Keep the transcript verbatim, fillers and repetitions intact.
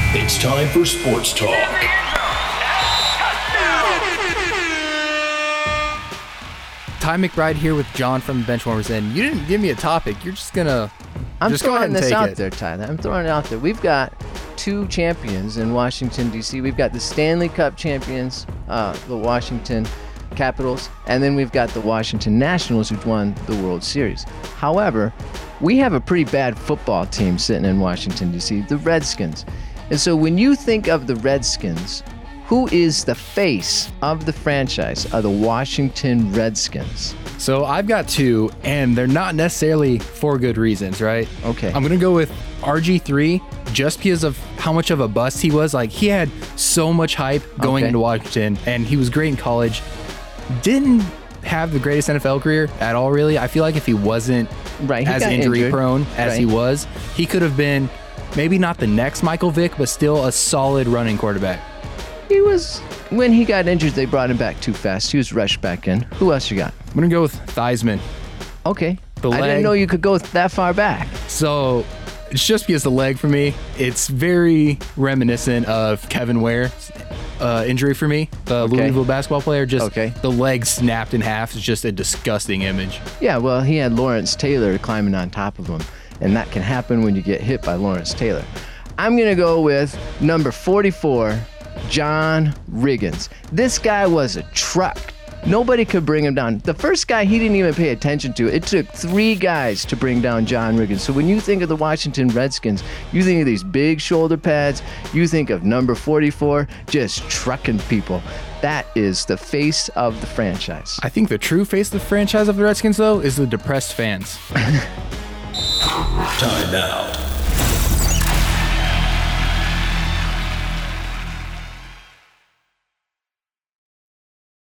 It's time for Sports Talk. Ty McBride here with John from the Benchwarmers, and you didn't give me a topic. You're just gonna I'm just go ahead throwing and this take out it. there, Tyler. I'm throwing it out there. We've got two champions in Washington, D C. We've got the Stanley Cup champions, uh, the Washington Capitals, and then we've got the Washington Nationals, who've won the World Series. However, we have a pretty bad football team sitting in Washington, D C, the Redskins. And so when you think of the Redskins, who is the face of the franchise of the Washington Redskins? So I've got two, and they're not necessarily for good reasons, right? Okay. I'm gonna go with R G three just because of how much of a bust he was. Like, he had so much hype going Okay. into Washington, and he was great in college. Didn't have the greatest N F L career at all, really. I feel like if he wasn't Right, he as got injury injured. prone as Right. he was, he could have been maybe not the next Michael Vick, but still a solid running quarterback. He was, when he got injured, they brought him back too fast. He was rushed back in. Who else you got? I'm gonna go with Theismann. Okay. The I leg. didn't know you could go that far back. So it's just because the leg for me, it's very reminiscent of Kevin Ware's uh, injury for me, the Okay. Louisville basketball player. Just Okay. the leg snapped in half. It's just a disgusting image. Yeah, well, he had Lawrence Taylor climbing on top of him, and that can happen when you get hit by Lawrence Taylor. I'm going to go with number forty-four, John Riggins. This guy was a truck. Nobody could bring him down. The first guy he didn't even pay attention to. It took three guys to bring down John Riggins. So when you think of the Washington Redskins, you think of these big shoulder pads. You think of number forty-four, just trucking people. That is the face of the franchise. I think the true face of the franchise of the Redskins, though, is the depressed fans. Time out.